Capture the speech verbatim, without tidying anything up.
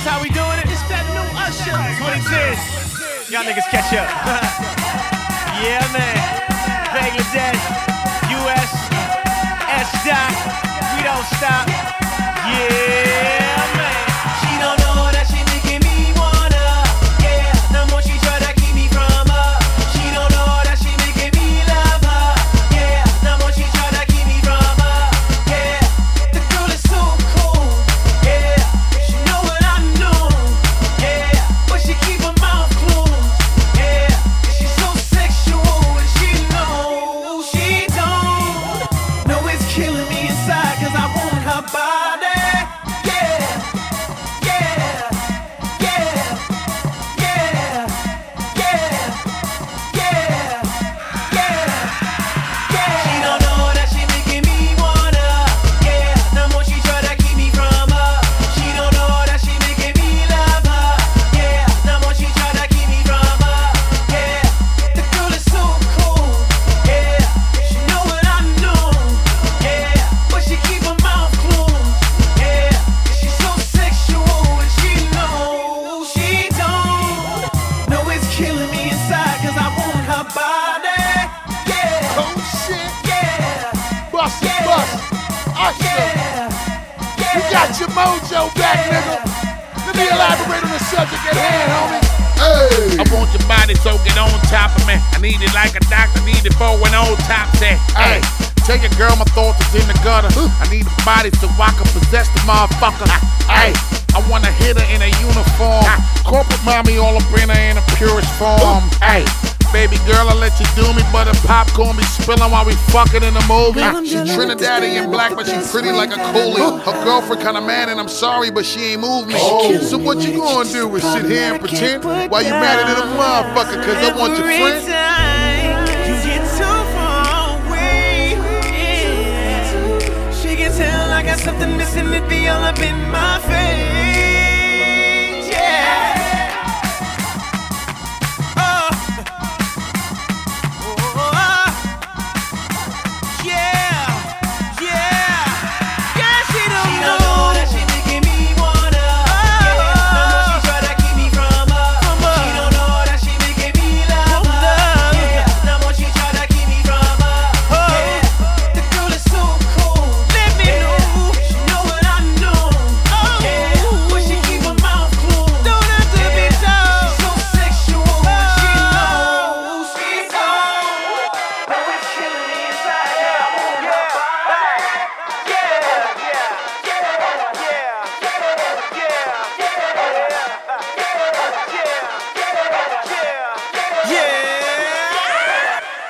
how we doing it? It's that new Usher. twenty ten. Y'all niggas catch up. Yeah, man. Bangladesh, U S, S-Dot. We don't stop. Yeah, man. She don't know that she making me wanna. Yeah, the more she try to keep me from her. She don't know that she making me love her. Yeah, the more she try to keep me from her. Yeah, the girl is so cool. Yeah, she know what I know. Yeah, but she keep her mouth closed. Yeah, she's so sexual and she knows she don't know it's killing me inside 'cause I want her body. Your mojo back, nigga. Let me elaborate on the subject at hand, homie. Hey. I want your body so get on top of me. I need it like a doctor need it for an old top set. Hey, tell your girl my thoughts is in the gutter. I need a body so I can possess the motherfucker. Hey, I wanna hit her in a uniform. Corporate mommy all up in her in the purest form. Hey. Baby girl, I let you do me, but the popcorn be spilling while we fucking in the movie. She Trinidadian black, but she pretty like a coolie. Her girlfriend kinda mad, and I'm sorry, but she ain't moved me. Oh. So what you gonna do is sit here and pretend while you mad at a motherfucker, cause I want your friend? You get too far away. She can tell I got something missing, it be all up in my face.